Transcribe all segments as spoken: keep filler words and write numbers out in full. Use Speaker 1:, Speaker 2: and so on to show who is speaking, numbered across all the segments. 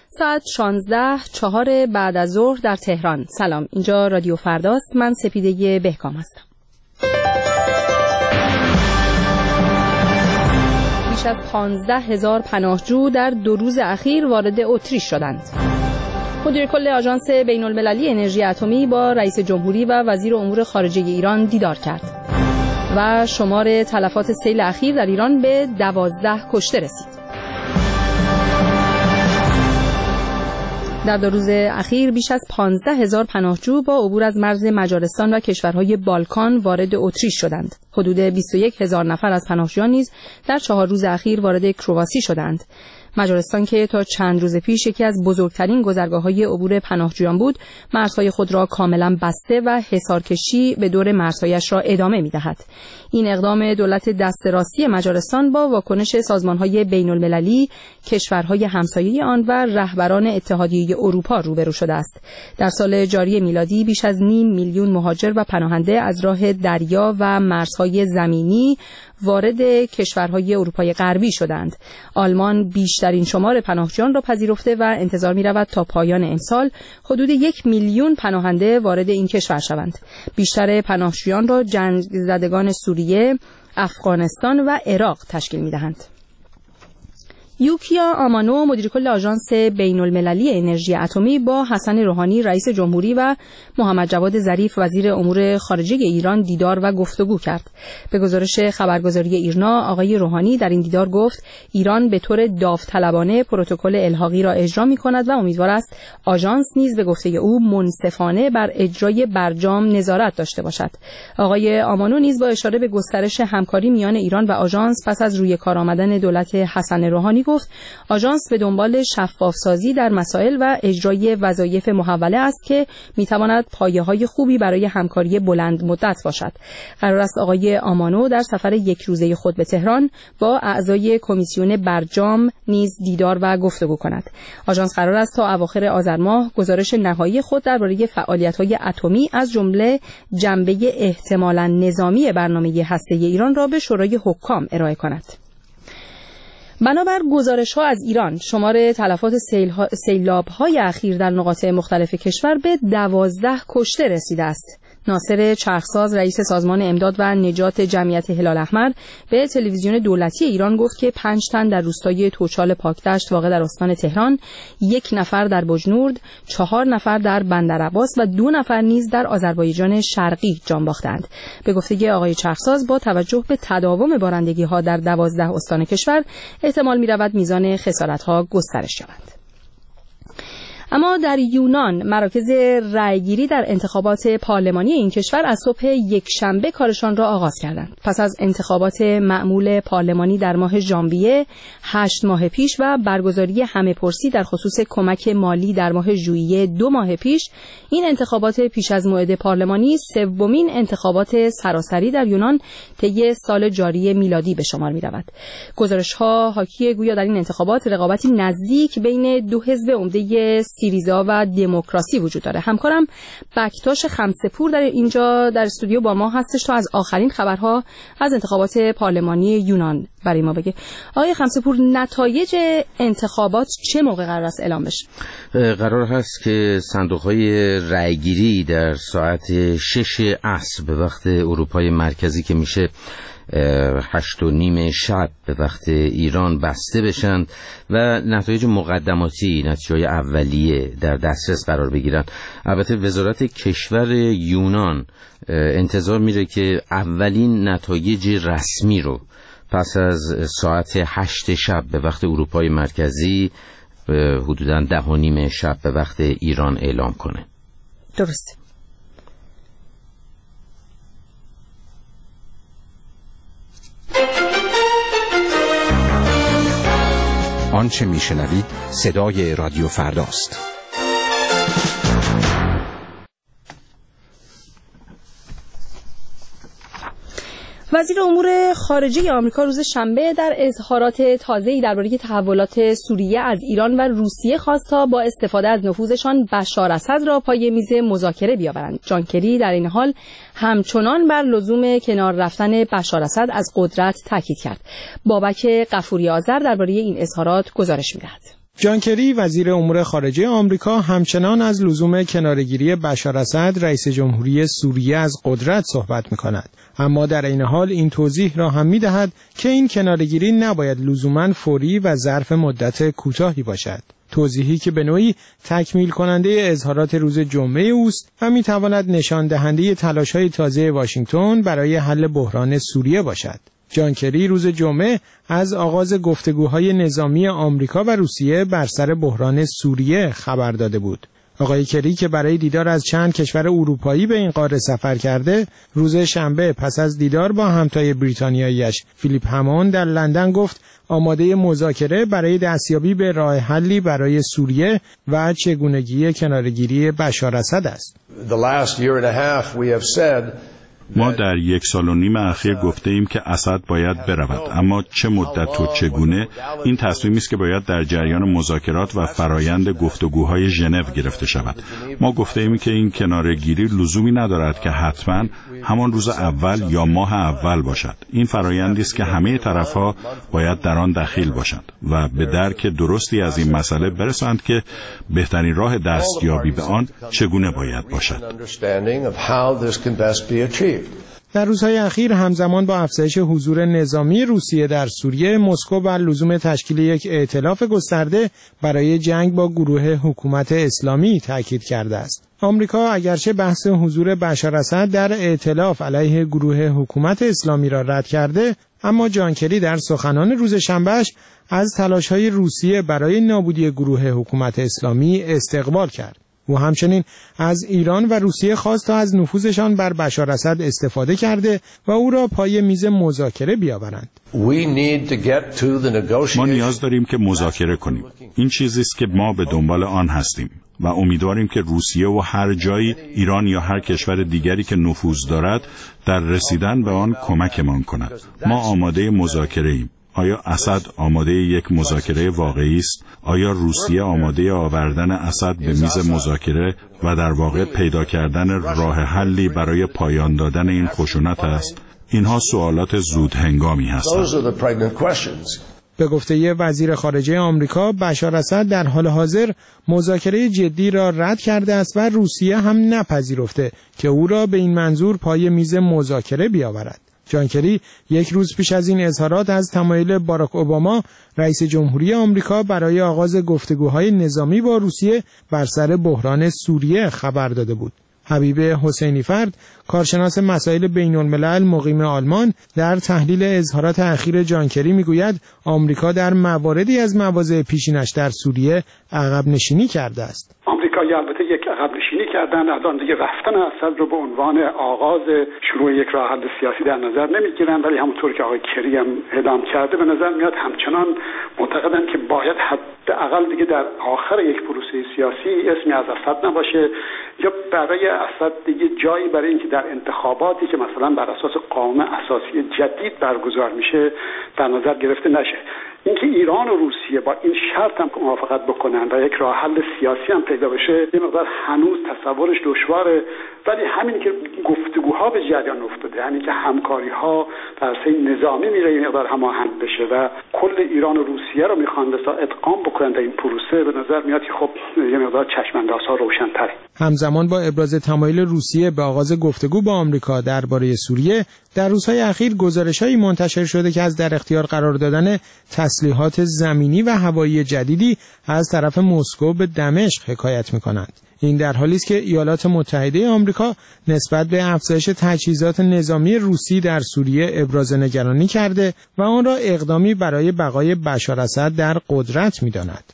Speaker 1: ساعت شانزده چهار بعد از ظهر در تهران. سلام، اینجا رادیو فرداست. من سپیده بهکام هستم. بیش از پانزده هزار پناهجو در دو روز اخیر وارد اتریش شدند. مدیر کل آژانس بین المللی انرژی اتمی با رئیس جمهوری و وزیر امور خارجه ایران دیدار کرد و شمار تلفات سیل اخیر در ایران به دوازده کشته رسید. در دو روز اخیر بیش از پانزده هزار پناهجو با عبور از مرز مجارستان و کشورهای بالکان وارد اتریش شدند. حدود بیست و یک هزار نفر از پناهجویان نیز در چهار روز اخیر وارد کرواسی شدند. مجارستان که تا چند روز پیش یکی از بزرگترین گذرگاه‌های عبور پناهجویان بود، مرزهای خود را کاملا بسته و حصارکشی به دور مرزهایش را ادامه می‌دهد. این اقدام دولت دست راستی مجارستان با واکنش سازمان‌های بین‌المللی، کشورهای همسایه آن و رهبران اتحادیه اروپا روبرو شده است. در سال جاری میلادی بیش از نیم میلیون مهاجر و پناهنده از راه دریا و مرزهای زمینی وارد کشورهای اروپای غربی شدند. آلمان بیشترین شمار پناهجویان را پذیرفته و انتظار می‌رود تا پایان امسال حدود یک میلیون پناهنده وارد این کشور شوند. بیشتر پناهجویان را جنگ زدگان سوریه، افغانستان و عراق تشکیل می‌دهند. یوکیا آمانو مدیر کل آژانس بین المللی انرژی اتمی با حسن روحانی رئیس جمهوری و محمد جواد ظریف وزیر امور خارجه ایران دیدار و گفتگو کرد. به گزارش خبرگزاری ایرنا، آقای روحانی در این دیدار گفت ایران به طور داوطلبانه پروتکل الحاقی را اجرا می‌کند و امیدوار است آژانس نیز به گفته او منصفانه بر اجرای برجام نظارت داشته باشد. آقای آمانو نیز با اشاره به گسترش همکاری میان ایران و آژانس پس از روی کار آمدن دولت حسن روحانی گفت آژانس به دنبال شفافسازی در مسائل و اجرای وظایف محوله است که میتواند پایه‌های خوبی برای همکاری بلند مدت باشد. قرار است آقای آمانو در سفر یک روزه خود به تهران با اعضای کمیسیون برجام نیز دیدار و گفتگو کند. آژانس قرار است تا اواخر آذر ماه گزارش نهایی خود درباره فعالیت‌های اتمی از جمله جنبه احتمالاً نظامی برنامه هسته‌ای ایران را به شورای حکام ارائه کند. بنابر گزارش‌ها از ایران، شمار تلفات سیلاب‌های اخیر در نقاط مختلف کشور به دوازده کشته رسیده است. ناصر چرخساز رئیس سازمان امداد و نجات جمعیت هلال احمر به تلویزیون دولتی ایران گفت که پنج تن در روستای توچال پاکدشت واقع در استان تهران، یک نفر در بجنورد، چهار نفر در بندرعباس و دو نفر نیز در آذربایجان شرقی جان باختند. به گفته آقای چرخساز با توجه به تداوم بارندگی‌ها در دوازده استان کشور، احتمال می‌رود میزان خسارت‌ها گسترش یابد. اما در یونان مراکز رأیگیری در انتخابات پارلمانی این کشور از صبح یکشنبه کارشان را آغاز کردند. پس از انتخابات معمول پارلمانی در ماه ژانویه هشت ماه پیش و برگزاری همه‌پرسی در خصوص کمک مالی در ماه ژوئیه دو ماه پیش، این انتخابات پیش از موعد پارلمانی سومین انتخابات سراسری در یونان طی سال جاری میلادی به شمار می‌رود. گزارش‌ها حاکی گویا در این انتخابات رقابتی نزدیک بین دو حزب عمده سیریزا و دموکراسی وجود داره. همکارم بکتاش خمسه‌پور در اینجا در استودیو با ما هستش تا از آخرین خبرها از انتخابات پارلمانی یونان برای ما بگه. آقای خمسه‌پور، نتایج انتخابات چه موقع قرار است اعلام بشه؟
Speaker 2: قرار هست که صندوق‌های رأیگیری در ساعت شش عصر به وقت اروپای مرکزی که میشه هشت و نیم شب به وقت ایران بسته بشن و نتایج مقدماتی، نتیجه‌های اولیه در دسترس قرار بگیرن. البته وزارت کشور یونان انتظار میره که اولین نتایج رسمی رو پس از ساعت هشت شب به وقت اروپای مرکزی حدوداً ده و نیم شب به وقت ایران اعلام کنه.
Speaker 1: درسته.
Speaker 3: آنچه میشنوید صدای رادیو فرداست.
Speaker 1: وزیر امور خارجه آمریکا روز شنبه در اظهارات تازه‌ای درباره تحولات سوریه از ایران و روسیه خواست تا با استفاده از نفوذشان بشار اسد را پای میز مذاکره بیاورند. جان کری در این حال همچنان بر لزوم کنار رفتن بشار اسد از قدرت تاکید کرد. بابک غفوری آذر درباره این اظهارات گزارش می‌دهد.
Speaker 4: جان کری وزیر امور خارجه آمریکا همچنان از لزوم کناره‌گیری بشار اسد رئیس جمهوری سوریه از قدرت صحبت می‌کند، اما در این حال این توضیح را هم می‌دهد که این کناره‌گیری نباید لزوماً فوری و ظرف مدت کوتاهی باشد. توضیحی که به نوعی تکمیل کننده اظهارات روز جمعه اوست و می‌تواند نشان دهنده تلاش‌های تازه واشنگتن برای حل بحران سوریه باشد. جان کری روز جمعه از آغاز گفتگوهای نظامی آمریکا و روسیه بر سر بحران سوریه خبر داده بود. آقای کری که برای دیدار از چند کشور اروپایی به این قاره سفر کرده، روز شنبه پس از دیدار با همتای بریتانیایی‌اش فیلیپ هموند در لندن گفت آماده مذاکره برای دستیابی به راه حلی برای سوریه و چگونگی کناره‌گیری بشار اسد است.
Speaker 5: ما در یک سال و نیم اخیر گفته ایم که اسد باید برود، اما چه مدت و چگونه این تصمیمی است که باید در جریان مذاکرات و فرایند گفتگوهای ژنو گرفته شود. ما گفته ایم که این کناره‌گیری لزومی ندارد که حتما همان روز اول یا ماه اول باشد. این فرایندی است که همه طرف‌ها باید در آن دخیل باشند و به درک درستی از این مسئله برسند که بهترین راه دستیابی به آن چگونه باید باشد.
Speaker 4: در روزهای اخیر همزمان با افزایش حضور نظامی روسیه در سوریه، مسکو بر لزوم تشکیل یک ائتلاف گسترده برای جنگ با گروه حکومت اسلامی تاکید کرده است. آمریکا اگرچه بحث حضور بشار اسد در ائتلاف علیه گروه حکومت اسلامی را رد کرده، اما جان کری در سخنان روز شنبهش از تلاش‌های روسیه برای نابودی گروه حکومت اسلامی استقبال کرد. او همچنین از ایران و روسیه خواست تا از نفوذشان بر بشار اسد استفاده کرده و او را پای میز مذاکره بیاورند.
Speaker 5: ما نیاز داریم که مذاکره کنیم. این چیزی است که ما به دنبال آن هستیم و امیدواریم که روسیه و هر جایی، ایران یا هر کشور دیگری که نفوذ دارد، در رسیدن به آن کمکمان کند. ما آماده مذاکره ایم. آیا اسد آماده یک مذاکره واقعی است؟ آیا روسیه آماده آوردن اسد به میز مذاکره و در واقع پیدا کردن راه حلی برای پایان دادن این خشونت است؟ اینها سوالات زود هنگامی هستند.
Speaker 4: به گفته وزیر خارجه آمریکا، بشار اسد در حال حاضر مذاکره جدی را رد کرده است و روسیه هم نپذیرفته که او را به این منظور پای میز مذاکره بیاورد. جان کری یک روز پیش از این اظهارات از تمایل باراک اوباما رئیس جمهوری آمریکا برای آغاز گفتگوهای نظامی با روسیه بر سر بحران سوریه خبر داده بود. حبیب حسینی فرد، کارشناس مسائل بین الملل مقیم آلمان، در تحلیل اظهارات اخیر جان کری میگوید آمریکا در مواردی از مواضع پیشینش در سوریه عقب نشینی کرده است.
Speaker 6: آمریکایی البته یک عقب نشینی کردن، از آن دیگه رفتن اسد رو به عنوان آغاز شروع یک راه حل سیاسی در نظر نمیگیرن، ولی همونطور که آقای کری هم اعلام کرده به نظر میاد همچنان معتقدن که باید حداقل دیگه در آخر یک پروسه سیاسی اسمی از اسد نباشه یا برای اسد دیگه جایی برای اینکه در انتخاباتی که مثلا بر اساس قانون اساسی جدید برگزار میشه در نظر گرفته نشه. اینکه ایران و روسیه با این شرط هم موافقت بکنن و یک راه حل سیاسی هم پیدا بشه یه مقدار هنوز تصورش دشواره، ولی همین که گفتگوها به جریان افتاده، همین که همکاری ها در سطح نظامی میره یه مقدار هماهنگ بشه و کل ایران و روسیه رو میخوان بسا ادغام بکنن در این پروسه، به نظر میاد که خب یه مقدار چشم‌اندازها روشن‌تره.
Speaker 4: همزمان با ابراز تمایل روسیه به آغاز گفتگو با آمریکا درباره سوریه، در روزهای اخیر گزارش‌هایی منتشر شده که از در اختیار قرار دادن تسلیحات زمینی و هوایی جدیدی از طرف مسکو به دمشق حکایت می‌کنند. این در حالی است که ایالات متحده آمریکا نسبت به افزایش تجهیزات نظامی روسی در سوریه ابراز نگرانی کرده و آن را اقدامی برای بقای بشار اسد در قدرت می‌داند.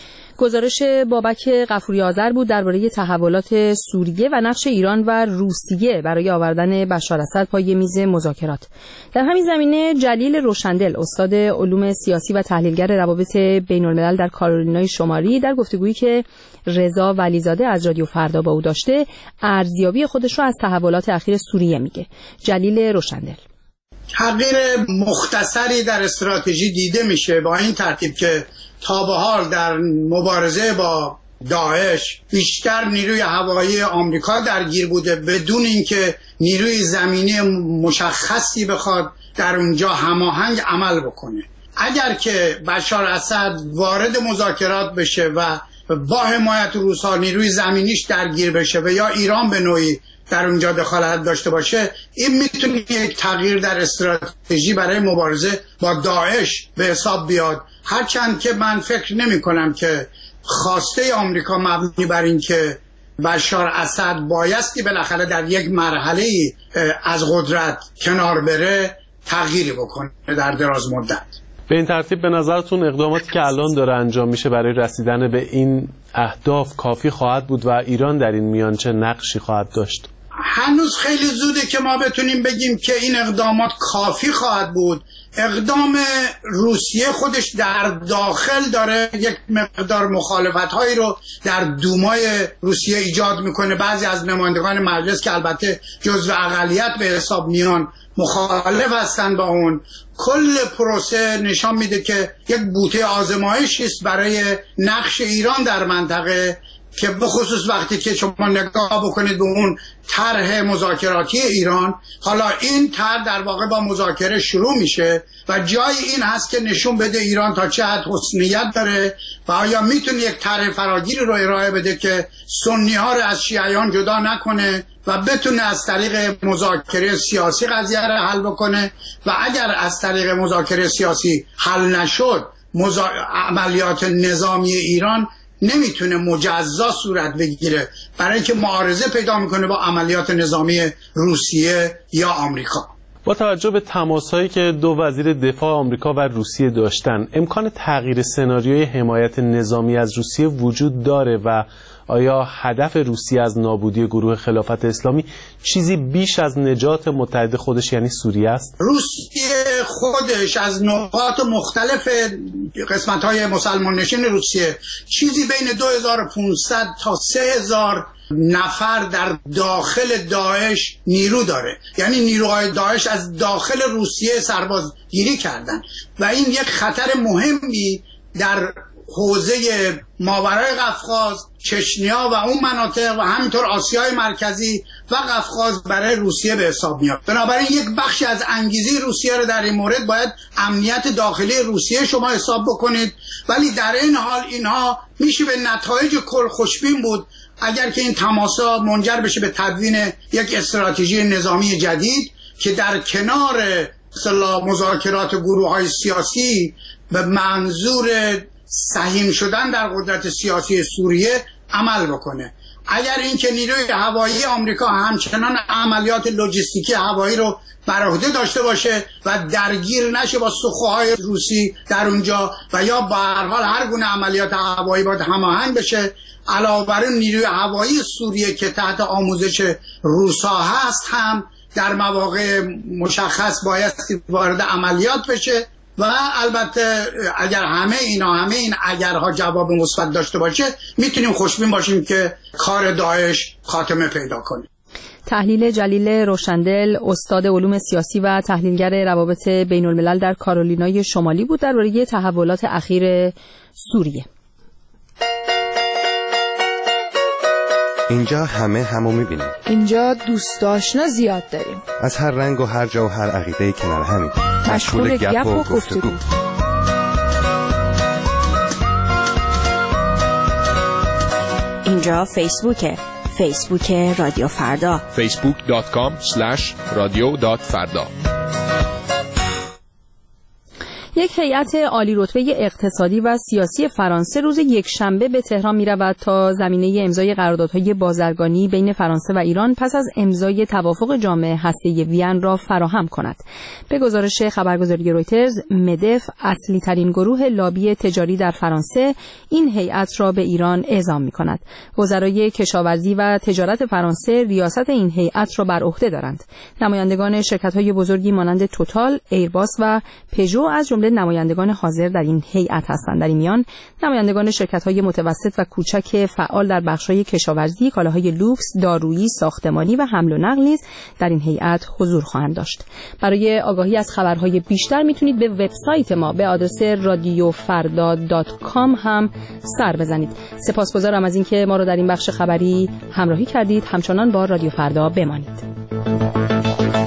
Speaker 1: گزارش بابک غفوری آذر بود درباره تحولات سوریه و نقش ایران و روسیه برای آوردن بشار اسد پای میز مذاکرات. در همین زمینه جلیل روشندل، استاد علوم سیاسی و تحلیلگر روابط بین الملل در کارولینای شمالی، در گفتگویی که رضا ولیزاده از رادیو فردا با او داشته، ارزیابی خودش را از تحولات اخیر سوریه میگه. جلیل روشندل:
Speaker 7: تغییر مختصری در استراتژی دیده میشه با این ترتیب که تا به حال در مبارزه با داعش بیشتر نیروی هوایی آمریکا درگیر بوده بدون اینکه نیروی زمینی مشخصی بخواد در اونجا هماهنگ عمل بکنه. اگر که بشار اسد وارد مذاکرات بشه و با حمایت روس‌ها نیروی زمینیش درگیر بشه و یا ایران به نوعی در اونجا دخالت داشته باشه، این میتونه یک تغییر در استراتژی برای مبارزه با داعش به حساب بیاد. هرچند که من فکر نمی کنم که خواسته آمریکا مبنی بر این که بشار اسد بایستی بالاخره در یک مرحله از قدرت کنار بره تغییری بکنه در دراز مدت.
Speaker 8: به این ترتیب به نظرتون اقداماتی که الان داره انجام میشه برای رسیدن به این اهداف کافی خواهد بود و ایران در این میان چه نقشی خواهد داشت؟
Speaker 7: هنوز خیلی زوده که ما بتونیم بگیم که این اقدامات کافی خواهد بود. اقدام روسیه خودش در داخل داره یک مقدار مخالفت‌هایی رو در دومای روسیه ایجاد میکنه. بعضی از نمایندگان مجلس که البته جزو اقلیت به حساب میان مخالف هستن با اون. کل پروسه نشان میده که یک بوته آزمایشی است برای نقش ایران در منطقه، که به خصوص وقتی که شما نگاه بکنید به اون طرح مذاکراتی ایران، حالا این طرح در واقع با مذاکره شروع میشه و جای این هست که نشون بده ایران تا چه حد حسنیت داره و آیا میتونه یک طرح فراگیری رو ارائه بده که سنی ها رو از شیعیان جدا نکنه و بتونه از طریق مذاکره سیاسی قضیه رو حل بکنه و اگر از طریق مذاکره سیاسی حل نشد مزا... عملیات نظامی ایران نمیتونه مجزا صورت بگیره برای اینکه معارضه پیدا میکنه با عملیات نظامی روسیه یا آمریکا.
Speaker 8: با توجه به تماس‌هایی که دو وزیر دفاع آمریکا و روسیه داشتن، امکان تغییر سناریوی حمایت نظامی از روسیه وجود داره و آیا هدف روسیه از نابودی گروه خلافت اسلامی چیزی بیش از نجات متحد خودش یعنی سوریه است؟
Speaker 7: روسیه خودش از نقاط مختلف قسمت‌های مسلمان نشین روسیه چیزی بین دو هزار و پانصد تا سه هزار نفر در داخل داعش نیرو داره. یعنی نیروهای داعش از داخل روسیه سربازگیری کردن و این یک خطر مهمی در حوزه ماورای قفقاز، چچنیا و اون مناطق و همینطور آسیای مرکزی و قفقاز برای روسیه به حساب میاد. بنابراین یک بخشی از انگیزه روسیه رو در این مورد باید امنیت داخلی روسیه شما حساب بکنید، ولی در این حال اینها میشه به نتایج کل خوشبین بود اگر که این تماسا منجر بشه به تدوین یک استراتژی نظامی جدید که در کنار اصطلاح مذاکرات گروه‌های سیاسی به منظور سهیم شدن در قدرت سیاسی سوریه عمل بکنه. اگر اینکه نیروی هوایی آمریکا همچنان عملیات لوجستیکی هوایی رو بر عهده داشته باشه و درگیر نشه با سخوهای روسی در اونجا و یا به هر حال هر گونه عملیات هوایی باید هماهنگ بشه. علاوه بر اون نیروی هوایی سوریه که تحت آموزش روسا هست هم در مواقع مشخص باید وارد عملیات بشه و البته اگر همه اینا همه این اگرها جواب مثبت داشته باشه میتونیم خوشبین باشیم که کار داعش خاتمه پیدا کنه.
Speaker 1: تحلیل جلیل روشندل، استاد علوم سیاسی و تحلیلگر روابط بین الملل در کارولینای شمالی بود درباره تحولات اخیر سوریه.
Speaker 9: اینجا همه همو میبینیم.
Speaker 10: اینجا دوست آشنا زیاد داریم.
Speaker 9: از هر رنگ و هر جا و هر عقیده کنار همین.
Speaker 10: مشغول گپ و گفتگو.
Speaker 11: اینجا فیسبوکه. فیسبوک رادیو فردا.
Speaker 3: فیسبوک دات کام اسلش رادیو دات فردا.
Speaker 1: یک هیئت عالی رتبه اقتصادی و سیاسی فرانسه روز یکشنبه به تهران می‌رود تا زمینه امضای قراردادهای بازرگانی بین فرانسه و ایران پس از امضای توافق جامع هسته‌ای وین را فراهم کند. به گزارش خبرگزاری رویترز، مدف، اصلی ترین گروه لابی تجاری در فرانسه، این هیئت را به ایران اعزام می‌کند. وزرای کشاورزی و تجارت فرانسه ریاست این هیئت را بر عهده دارند. نمایندگان شرکت‌های بزرگی مانند توتال، ایرباس و پژو از جمله نمایندگان حاضر در این هیئت هستند. در این میان نمایندگان شرکت‌های متوسط و کوچک فعال در بخش‌های کشاورزی، کالاهای لوکس، دارویی، ساختمانی و حمل و نقل نیز در این هیئت حضور خواهند داشت. برای آگاهی از خبرهای بیشتر میتونید به وبسایت ما به آدرس رادیو فردا دات کام هم سر بزنید. سپاسگزارم از اینکه ما را در این بخش خبری همراهی کردید. همچنان با رادیو فردا بمانید.